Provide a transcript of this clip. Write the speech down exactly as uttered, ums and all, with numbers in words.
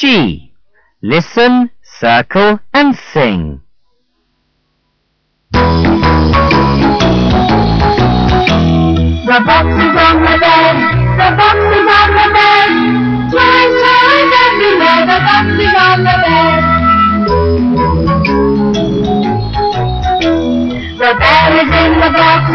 G. Listen, circle and sing. The box is on the bed, the box is on the bed. Toys, toys everywhere, the box is on the bed. The bear is in the box,